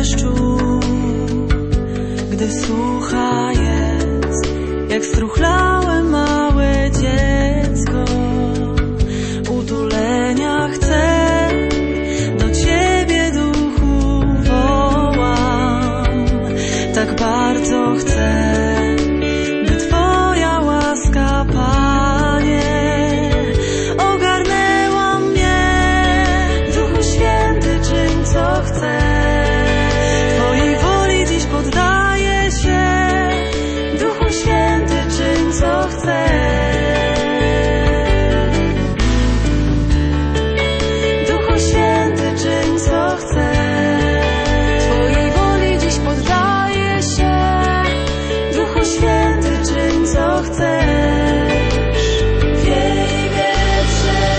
deszczu, gdy sucha jest, jak struchlałe małe dziecko. Utulenia chcę, do Ciebie duchu wołam. Tak bardzo chcę, by Twoja łaska, Panie, ogarnęła mnie. Duchu Święty, czyń co chcę, Twojej woli dziś poddaję się. Duchu Święty, czyń co chcę. Duchu Święty, czyń co chcę. Twojej woli dziś poddaję się. Duchu Święty, czyń co chcesz. Wiej, wietrze,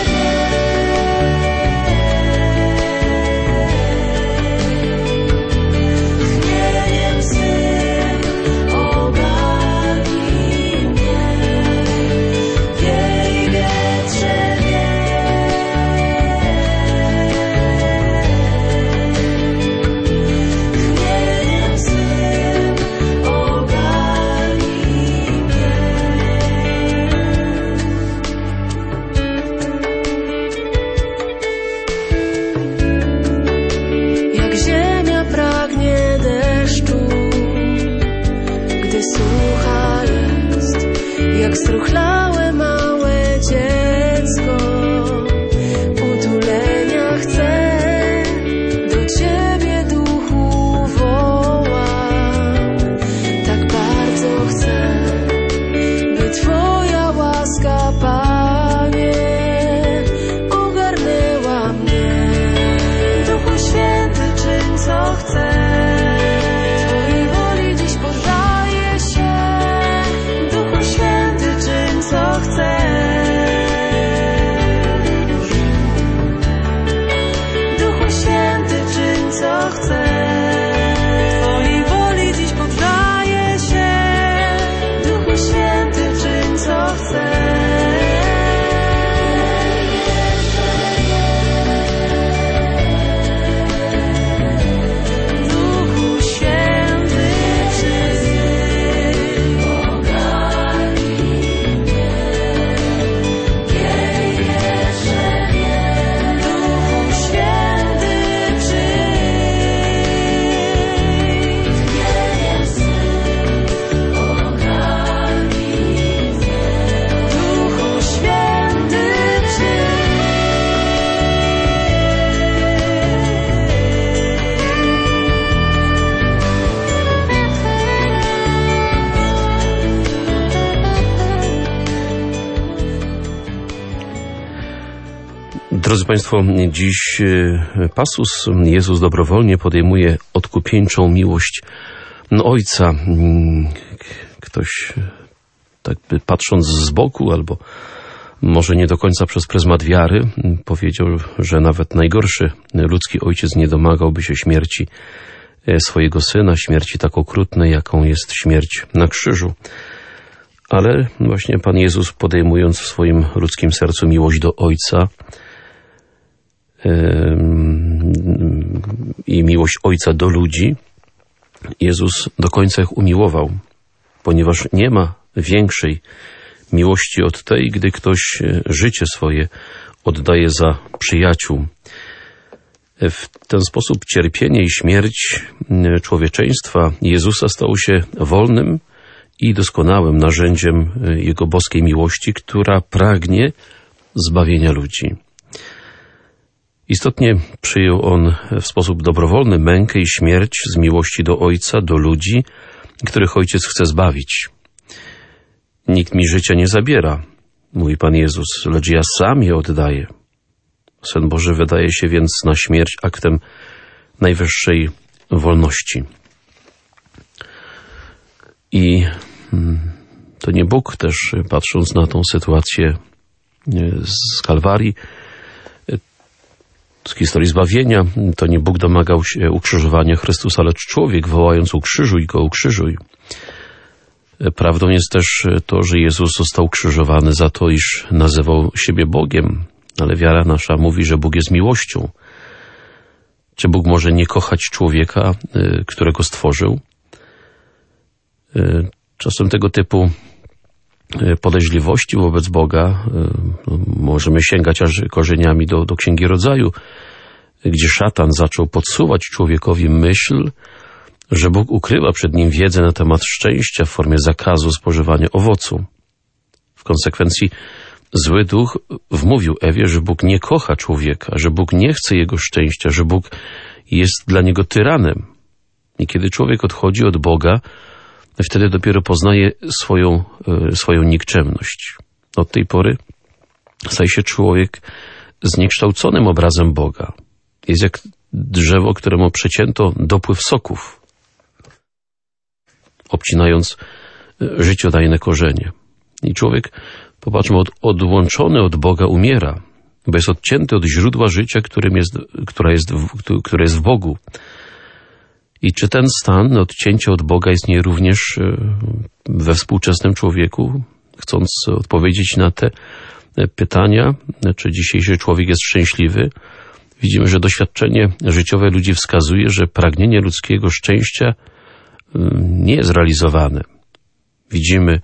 chmieliem swym ogarnij mnie. Wiej, wietrze, chmieliem swym ogarnij mnie. Jak ziemia pragnie deszczu, gdy sucha jest, jak struchlałe małe dziecko. Utulenia chcę, do Ciebie duchu wołam. Tak bardzo chcę, by Twoja łaska, Panie, ogarnęła mnie. Duchu Święty, czyń co chcę. Twojej woli dziś poddaję się. Duchu Święty, czyń co chcę. Duchu Święty, czyń co chcę. Twojej woli dziś poddaję się. Duchu Święty, czyń co chcę. Duchu Święty, czyń ogarnij mnie. Wiej, wietrze, Duchu Święty, przyjdź. Chmieliem swym ogarnij mnie. Duchu Święty, Drodzy Państwo, dziś pasus Jezus dobrowolnie podejmuje odkupieńczą miłość Ojca. Ktoś, tak by patrząc z boku, albo może nie do końca przez pryzmat wiary, powiedział, że nawet najgorszy ludzki ojciec nie domagałby się śmierci swojego syna, śmierci tak okrutnej, jaką jest śmierć na krzyżu. Ale właśnie Pan Jezus, podejmując w swoim ludzkim sercu miłość do Ojca i miłość Ojca do ludzi, Jezus do końca ich umiłował, ponieważ nie ma większej miłości od tej, gdy ktoś życie swoje oddaje za przyjaciół. W ten sposób cierpienie i śmierć człowieczeństwa Jezusa stało się wolnym i doskonałym narzędziem Jego boskiej miłości, która pragnie zbawienia ludzi. Istotnie przyjął On w sposób dobrowolny mękę i śmierć z miłości do Ojca, do ludzi, których Ojciec chce zbawić. Nikt mi życia nie zabiera, mówi Pan Jezus, lecz ja sam je oddaję. Syn Boży wydaje się więc na śmierć aktem najwyższej wolności. I to nie Bóg też, patrząc na tą sytuację z Kalwarii, z historii zbawienia, to nie Bóg domagał się ukrzyżowania Chrystusa, lecz człowiek, wołając: ukrzyżuj go, ukrzyżuj. Prawdą jest też to, że Jezus został ukrzyżowany za to, iż nazywał siebie Bogiem, ale wiara nasza mówi, że Bóg jest miłością. Czy Bóg może nie kochać człowieka, którego stworzył? Czasem tego typu podejrzliwości wobec Boga możemy sięgać aż korzeniami do Księgi Rodzaju, gdzie szatan zaczął podsuwać człowiekowi myśl, że Bóg ukrywa przed nim wiedzę na temat szczęścia w formie zakazu spożywania owocu. W konsekwencji zły duch wmówił Ewie, że Bóg nie kocha człowieka, że Bóg nie chce jego szczęścia, że Bóg jest dla niego tyranem. I kiedy człowiek odchodzi od Boga, wtedy dopiero poznaje swoją nikczemność. Od tej pory staje się człowiek zniekształconym obrazem Boga. Jest jak drzewo, któremu przecięto dopływ soków, obcinając życiodajne korzenie. I człowiek, popatrzmy, odłączony od Boga umiera, bo jest odcięty od źródła życia, które jest w Bogu. I czy ten stan odcięcia od Boga istnieje również we współczesnym człowieku? Chcąc odpowiedzieć na te pytania, czy dzisiejszy człowiek jest szczęśliwy, widzimy, że doświadczenie życiowe ludzi wskazuje, że pragnienie ludzkiego szczęścia nie jest realizowane. Widzimy,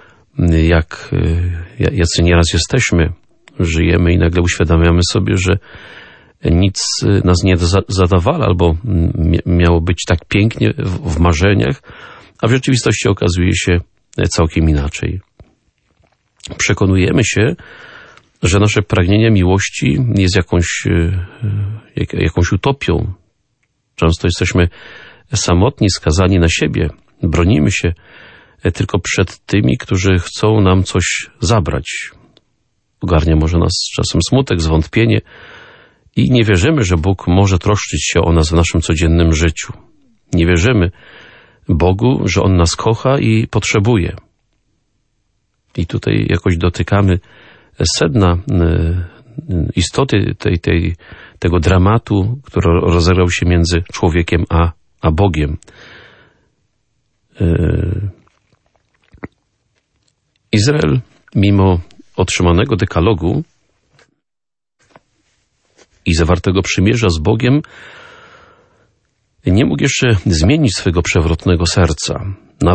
jacy nieraz jesteśmy, żyjemy i nagle uświadamiamy sobie, że nic nas nie zadowala, albo miało być tak pięknie w marzeniach, a w rzeczywistości okazuje się całkiem inaczej. Przekonujemy się, że nasze pragnienie miłości jest jakąś utopią. Często jesteśmy samotni, skazani na siebie. Bronimy się tylko przed tymi, którzy chcą nam coś zabrać. Ogarnia może nas czasem smutek, zwątpienie i nie wierzymy, że Bóg może troszczyć się o nas w naszym codziennym życiu. Nie wierzymy Bogu, że On nas kocha i potrzebuje. I tutaj jakoś dotykamy sedna istoty tego dramatu, który rozegrał się między człowiekiem a Bogiem. Izrael, mimo otrzymanego dekalogu i zawartego przymierza z Bogiem, nie mógł jeszcze zmienić swego przewrotnego serca.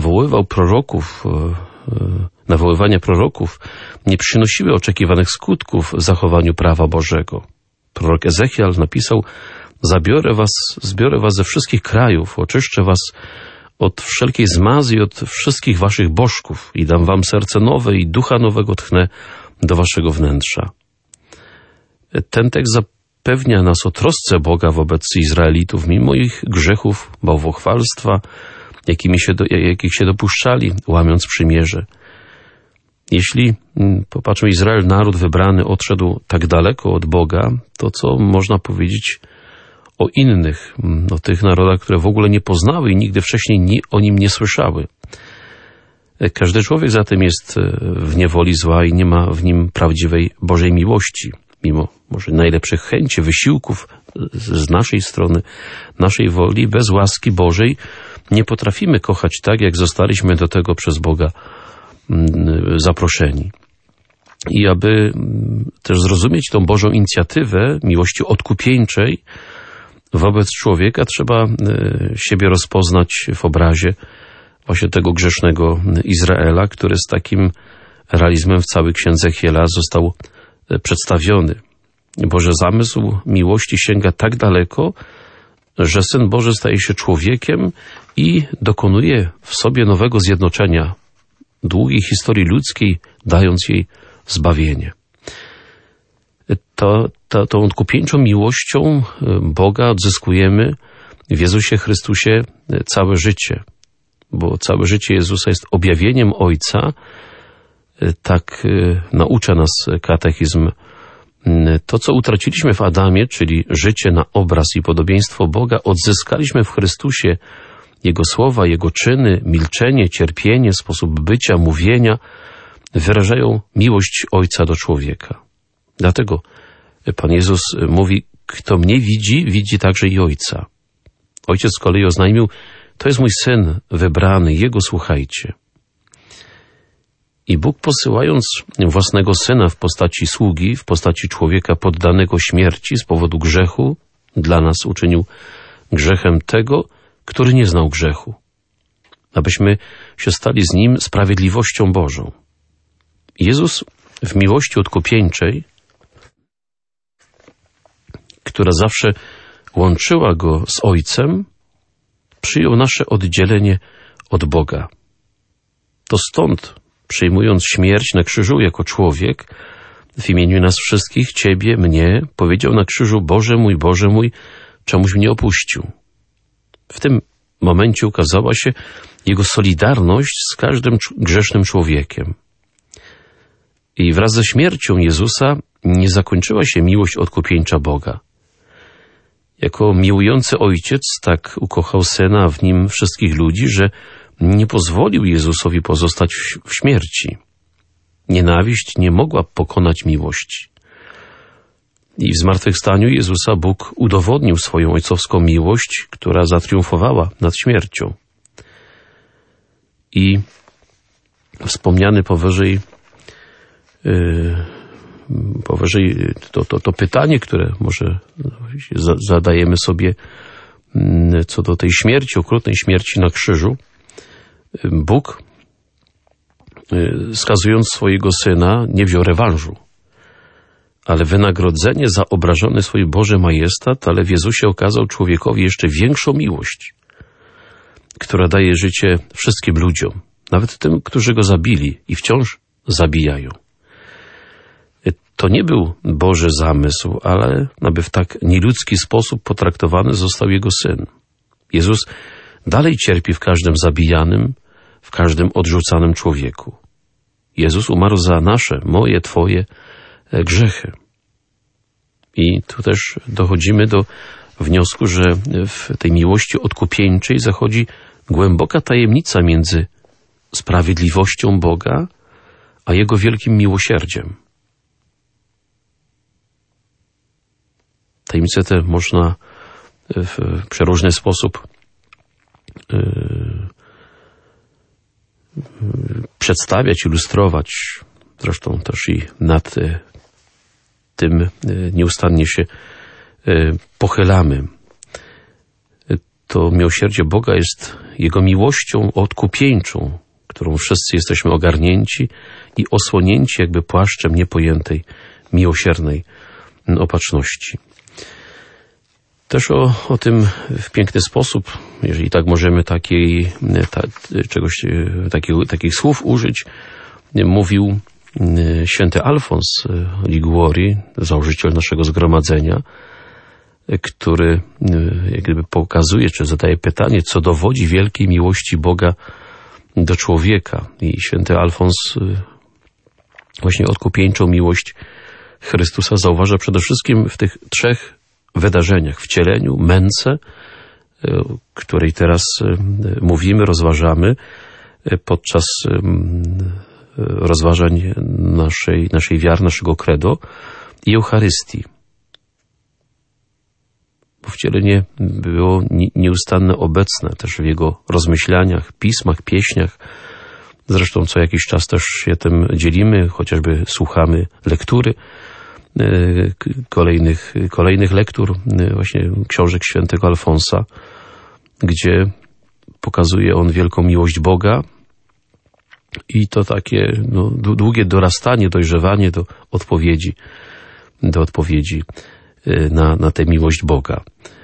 Nawoływania proroków nie przynosiły oczekiwanych skutków w zachowaniu prawa Bożego. Prorok Ezechiel napisał: zbiorę was ze wszystkich krajów, oczyszczę was od wszelkiej zmazy i od wszystkich waszych bożków i dam wam serce nowe i ducha nowego tchnę do waszego wnętrza. Ten tekst zapewnia nas o trosce Boga wobec Izraelitów, mimo ich grzechów, bałwochwalstwa, jakich się dopuszczali, łamiąc przymierze. Jeśli, popatrzmy, Izrael, naród wybrany, odszedł tak daleko od Boga, to co można powiedzieć o innych, o tych narodach, które w ogóle nie poznały i nigdy wcześniej o nim nie słyszały? Każdy człowiek zatem jest w niewoli zła i nie ma w nim prawdziwej Bożej miłości. Mimo może najlepszych chęci, wysiłków z naszej strony, naszej woli, bez łaski Bożej nie potrafimy kochać tak, jak zostaliśmy do tego przez Boga zaproszeni. I aby też zrozumieć tą Bożą inicjatywę miłości odkupieńczej wobec człowieka, trzeba siebie rozpoznać w obrazie właśnie tego grzesznego Izraela, który z takim realizmem w całej księdze Ezechiela został przedstawiony. Boży zamysł miłości sięga tak daleko, że Syn Boży staje się człowiekiem i dokonuje w sobie nowego zjednoczenia długiej historii ludzkiej, dając jej zbawienie. Tą odkupieńczą miłością Boga odzyskujemy w Jezusie Chrystusie całe życie, bo całe życie Jezusa jest objawieniem Ojca. Tak naucza nas katechizm. To, co utraciliśmy w Adamie, czyli życie na obraz i podobieństwo Boga, odzyskaliśmy w Chrystusie. Jego słowa, Jego czyny, milczenie, cierpienie, sposób bycia, mówienia wyrażają miłość Ojca do człowieka. Dlatego Pan Jezus mówi: kto mnie widzi, widzi także i Ojca. Ojciec z kolei oznajmił: to jest mój Syn wybrany, Jego słuchajcie. I Bóg, posyłając własnego Syna w postaci sługi, w postaci człowieka poddanego śmierci z powodu grzechu, dla nas uczynił grzechem tego, który nie znał grzechu, abyśmy się stali z Nim sprawiedliwością Bożą. Jezus w miłości odkupieńczej, która zawsze łączyła Go z Ojcem, przyjął nasze oddzielenie od Boga. To stąd, przyjmując śmierć na krzyżu jako człowiek, w imieniu nas wszystkich, Ciebie, mnie, powiedział na krzyżu: Boże mój, czemuś mnie opuścił. W tym momencie ukazała się Jego solidarność z każdym grzesznym człowiekiem. I wraz ze śmiercią Jezusa nie zakończyła się miłość odkupieńcza Boga. Jako miłujący Ojciec tak ukochał Syna, a w Nim wszystkich ludzi, że nie pozwolił Jezusowi pozostać w śmierci. Nienawiść nie mogła pokonać miłości. I w zmartwychwstaniu Jezusa Bóg udowodnił swoją ojcowską miłość, która zatriumfowała nad śmiercią. I wspomniany powyżej to pytanie, które może zadajemy sobie co do tej śmierci, okrutnej śmierci na krzyżu, Bóg, skazując swojego Syna, nie wziął rewanżu, ale wynagrodzenie za obrażony swój Boży majestat, ale w Jezusie okazał człowiekowi jeszcze większą miłość, która daje życie wszystkim ludziom, nawet tym, którzy Go zabili i wciąż zabijają. To nie był Boży zamysł, ale aby w tak nieludzki sposób potraktowany został Jego Syn. Jezus dalej cierpi w każdym zabijanym, w każdym odrzucanym człowieku. Jezus umarł za nasze, moje, Twoje grzechy. I tu też dochodzimy do wniosku, że w tej miłości odkupieńczej zachodzi głęboka tajemnica między sprawiedliwością Boga a Jego wielkim miłosierdziem. Tajemnicę tę można w przeróżny sposób przedstawiać, ilustrować. Zresztą też i nad tym nieustannie się pochylamy. To miłosierdzie Boga jest Jego miłością odkupieńczą, którą wszyscy jesteśmy ogarnięci i osłonięci jakby płaszczem niepojętej, miłosiernej opatrzności. Też o tym w piękny sposób, jeżeli tak możemy takich słów użyć, mówił święty Alfons Liguori, założyciel naszego zgromadzenia, który jak gdyby pokazuje, czy zadaje pytanie, co dowodzi wielkiej miłości Boga do człowieka. I święty Alfons właśnie odkupieńczą miłość Chrystusa zauważa przede wszystkim w tych trzech wydarzeniach: wcieleniu, męce, o której teraz mówimy, rozważamy podczas rozważań naszej wiary, naszego credo, i Eucharystii. Bo wcielenie było nieustannie obecne też w Jego rozmyślaniach, pismach, pieśniach. Zresztą co jakiś czas też się tym dzielimy, chociażby słuchamy lektury kolejnych lektur właśnie książek świętego Alfonsa, gdzie pokazuje on wielką miłość Boga i to takie długie dorastanie, dojrzewanie do odpowiedzi na tę miłość Boga.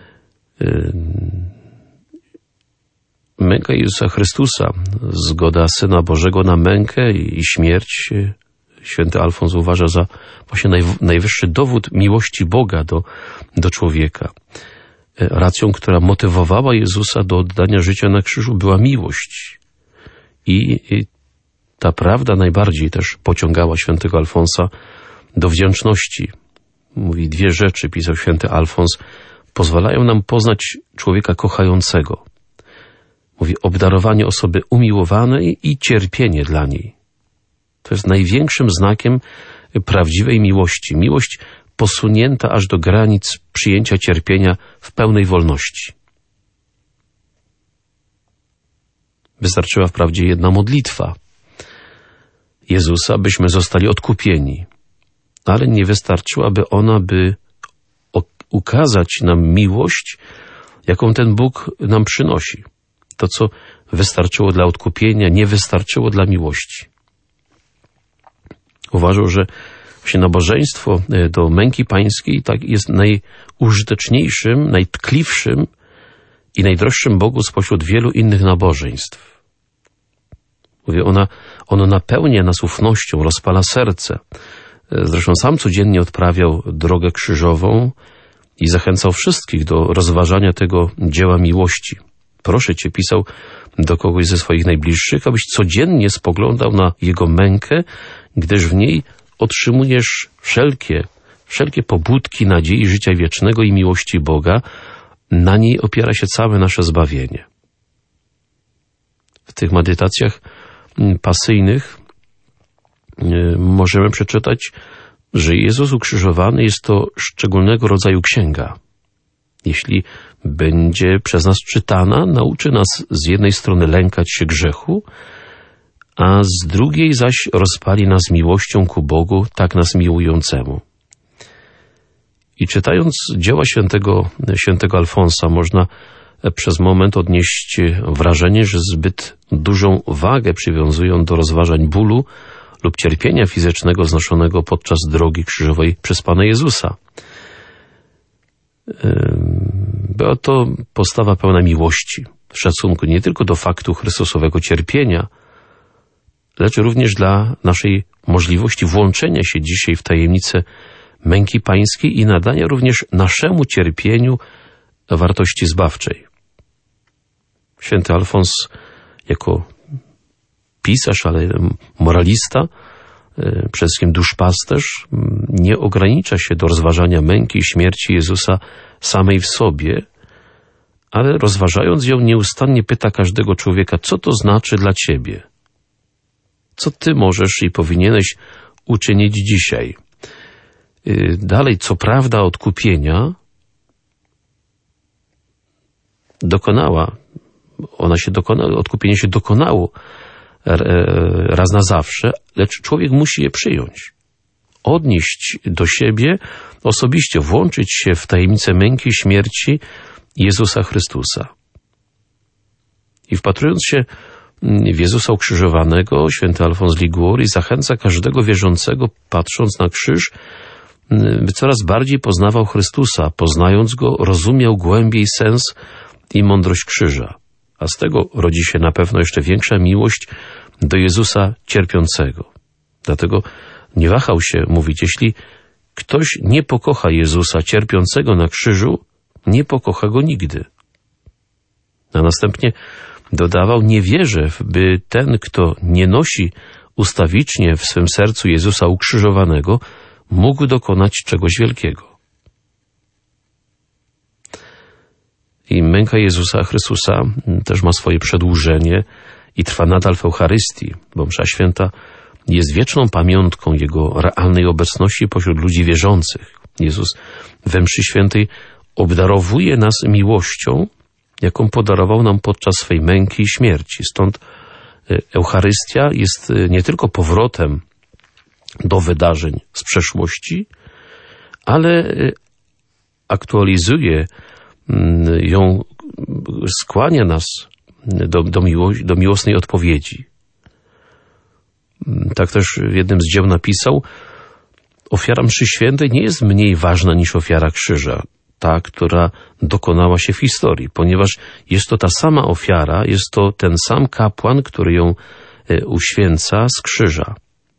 Męka Jezusa Chrystusa, zgoda Syna Bożego na mękę i śmierć, święty Alfons uważa za właśnie najwyższy dowód miłości Boga do człowieka. Racją, która motywowała Jezusa do oddania życia na krzyżu, była miłość. I ta prawda najbardziej też pociągała świętego Alfonsa do wdzięczności. Mówi, dwie rzeczy, pisał święty Alfons, pozwalają nam poznać człowieka kochającego. Mówi, obdarowanie osoby umiłowanej i cierpienie dla niej. To jest największym znakiem prawdziwej miłości. Miłość posunięta aż do granic przyjęcia cierpienia w pełnej wolności. Wystarczyła wprawdzie jedna modlitwa Jezusa, byśmy zostali odkupieni, ale nie wystarczyłaby ona, by ukazać nam miłość, jaką ten Bóg nam przynosi. To, co wystarczyło dla odkupienia, nie wystarczyło dla miłości. Uważał, że właśnie nabożeństwo do męki pańskiej tak jest najużyteczniejszym, najtkliwszym i najdroższym Bogu spośród wielu innych nabożeństw. Mówię, ono napełnia nas ufnością, rozpala serce. Zresztą sam codziennie odprawiał drogę krzyżową i zachęcał wszystkich do rozważania tego dzieła miłości. Proszę Cię, pisał do kogoś ze swoich najbliższych, abyś codziennie spoglądał na Jego mękę, gdyż w niej otrzymujesz wszelkie pobudki nadziei życia wiecznego i miłości Boga. Na niej opiera się całe nasze zbawienie. W tych medytacjach pasyjnych możemy przeczytać, że Jezus ukrzyżowany jest to szczególnego rodzaju księga. Jeśli będzie przez nas czytana, nauczy nas z jednej strony lękać się grzechu, a z drugiej zaś rozpali nas miłością ku Bogu, tak nas miłującemu. I czytając dzieła świętego Alfonsa, można przez moment odnieść wrażenie, że zbyt dużą wagę przywiązują do rozważań bólu lub cierpienia fizycznego znoszonego podczas drogi krzyżowej przez Pana Jezusa. Była to postawa pełna miłości, szacunku nie tylko do faktu Chrystusowego cierpienia, lecz również dla naszej możliwości włączenia się dzisiaj w tajemnicę męki pańskiej i nadania również naszemu cierpieniu wartości zbawczej. Święty Alfons jako pisarz, ale moralista, przede wszystkim duszpasterz, nie ogranicza się do rozważania męki i śmierci Jezusa samej w sobie, ale rozważając ją nieustannie pyta każdego człowieka, co to znaczy dla ciebie? Co ty możesz i powinieneś uczynić dzisiaj? Dalej, co prawda odkupienia odkupienie się dokonało raz na zawsze, lecz człowiek musi je przyjąć. Odnieść do siebie osobiście, włączyć się w tajemnicę męki i śmierci Jezusa Chrystusa. I wpatrując się w Jezusa ukrzyżowanego, święty Alfons Liguori zachęca każdego wierzącego, patrząc na krzyż, by coraz bardziej poznawał Chrystusa, poznając Go, rozumiał głębiej sens i mądrość krzyża. A z tego rodzi się na pewno jeszcze większa miłość do Jezusa cierpiącego. Dlatego nie wahał się mówić, jeśli ktoś nie pokocha Jezusa cierpiącego na krzyżu, nie pokocha Go nigdy. A następnie dodawał, nie wierzę, by ten, kto nie nosi ustawicznie w swym sercu Jezusa ukrzyżowanego, mógł dokonać czegoś wielkiego. I męka Jezusa Chrystusa też ma swoje przedłużenie i trwa nadal w Eucharystii, bo msza święta jest wieczną pamiątką Jego realnej obecności pośród ludzi wierzących. Jezus we mszy świętej obdarowuje nas miłością, jaką podarował nam podczas swej męki i śmierci. Stąd Eucharystia jest nie tylko powrotem do wydarzeń z przeszłości, ale aktualizuje ją, skłania nas do miłosnej odpowiedzi. Tak też w jednym z dzieł napisał, ofiara mszy świętej nie jest mniej ważna niż ofiara krzyża, ta, która dokonała się w historii, ponieważ jest to ta sama ofiara, jest to ten sam kapłan, który ją uświęca z krzyża.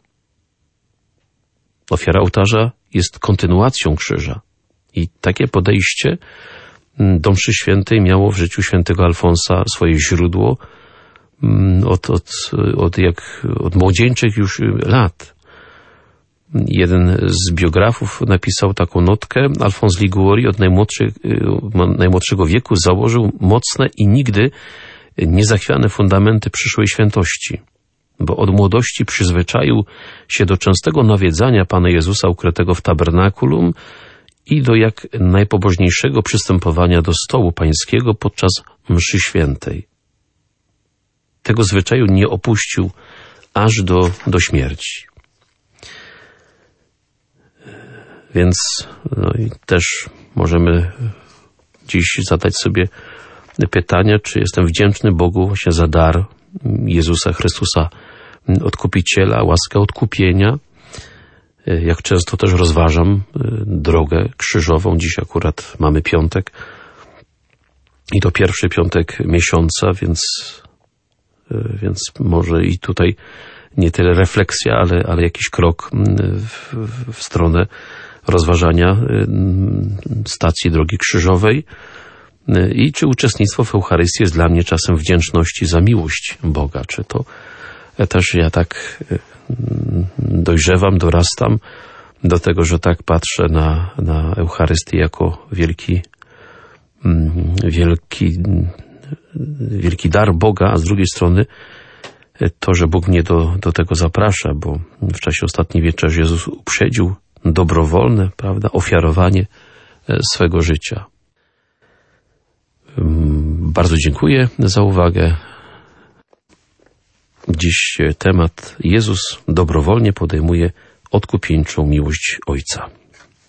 Ofiara ołtarza jest kontynuacją krzyża. I takie podejście do mszy świętej miało w życiu świętego Alfonsa swoje źródło od młodzieńczych już lat. Jeden z biografów napisał taką notkę, Alfons Liguori od najmłodszego wieku założył mocne i nigdy niezachwiane fundamenty przyszłej świętości, bo od młodości przyzwyczaił się do częstego nawiedzania Pana Jezusa ukrytego w tabernakulum i do jak najpobożniejszego przystępowania do stołu pańskiego podczas mszy świętej. Tego zwyczaju nie opuścił aż do śmierci. Więc i też możemy dziś zadać sobie pytania, czy jestem wdzięczny Bogu właśnie za dar Jezusa Chrystusa, Odkupiciela, łaskę odkupienia. Jak często też rozważam drogę krzyżową. Dziś akurat mamy piątek i to pierwszy piątek miesiąca, więc może i tutaj nie tyle refleksja, ale jakiś krok w stronę rozważania stacji drogi krzyżowej. I czy uczestnictwo w Eucharystii jest dla mnie czasem wdzięczności za miłość Boga? Czy to też ja tak dojrzewam, dorastam do tego, że tak patrzę na Eucharystię jako wielki dar Boga, a z drugiej strony to, że Bóg mnie do tego zaprasza, bo w czasie ostatniej wieczerzy Jezus uprzedził dobrowolne, prawda, ofiarowanie swego życia. Bardzo dziękuję za uwagę. Dziś temat: Jezus dobrowolnie podejmuje odkupieńczą miłość Ojca.